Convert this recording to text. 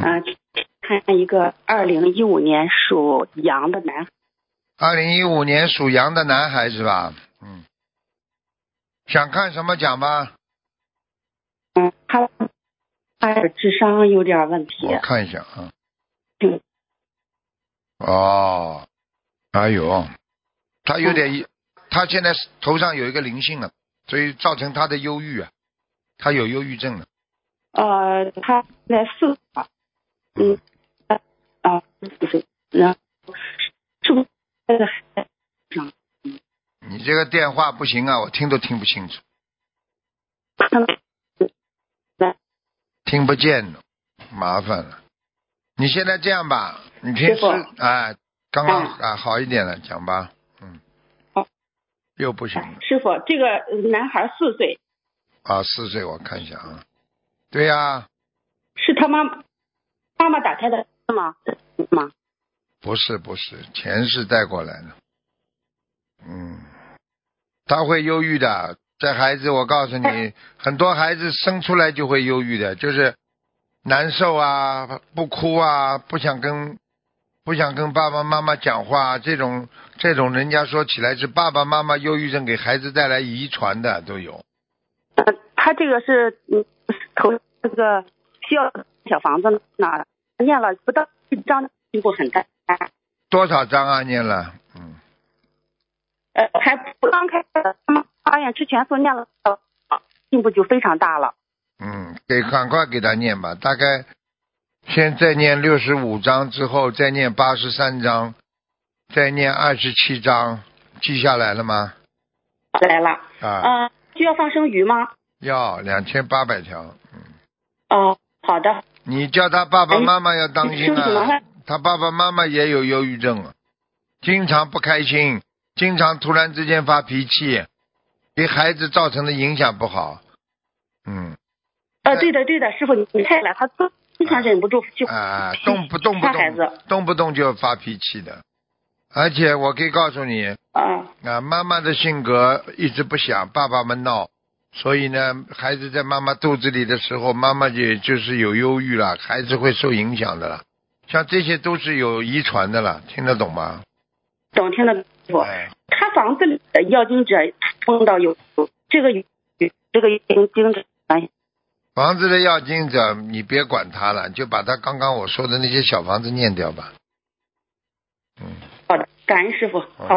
看一个2015年属羊的男孩。 2015年属羊的男孩是吧？想看什么讲吧？ 他的智商有点问题。 我看一下啊。 嗯。 哦，哎呦，他有点，他现在头上有一个灵性了，所以造成他的忧郁啊，他有忧郁症了。 他在4岁。然后是不是这个孩子上？ 你这个电话不行啊，我听都听不清楚，听不见了，麻烦了。你现在这样吧，你平时刚刚好一点了，讲吧。 好。 又不行了。 师傅，这个男孩4岁。 4岁，我看一下啊。对呀。 是他妈妈打胎的吗？ 不是，钱是带过来的。他会忧郁的。这孩子我告诉你，很多孩子生出来就会忧郁的，就是难受啊，不哭啊，不想跟爸爸妈妈讲话，这种人家说起来是爸爸妈妈忧郁症给孩子带来遗传的都有。 他这个是头这个需要小房子呢，念了不到1章，进步很大。 多少章啊？念了？ 还不刚开始，发现之前所念了，进步就非常大了。 赶快给他念吧，大概先再念65章之后，再念83章，再念27章，记下来了吗？ 来了。需要放生鱼吗？ 要2800条。 好的。 你叫他爸爸妈妈要当心啊，他爸爸妈妈也有忧郁症，经常不开心，经常突然之间发脾气，给孩子造成的影响不好。 对的，师傅你太了，他经常忍不住就动不动就发脾气的。而且我可以告诉你，妈妈的性格一直不想，爸爸们闹，所以呢，孩子在妈妈肚子里的时候，妈妈也就是有忧郁了，孩子会受影响的了。像这些都是有遗传的了，听得懂吗？ 懂，听得懂。他房子里的要经者碰到有这个经者。 房子的要经者，你别管他了，就把他刚刚我说的那些小房子念掉吧。 好的，感恩师傅。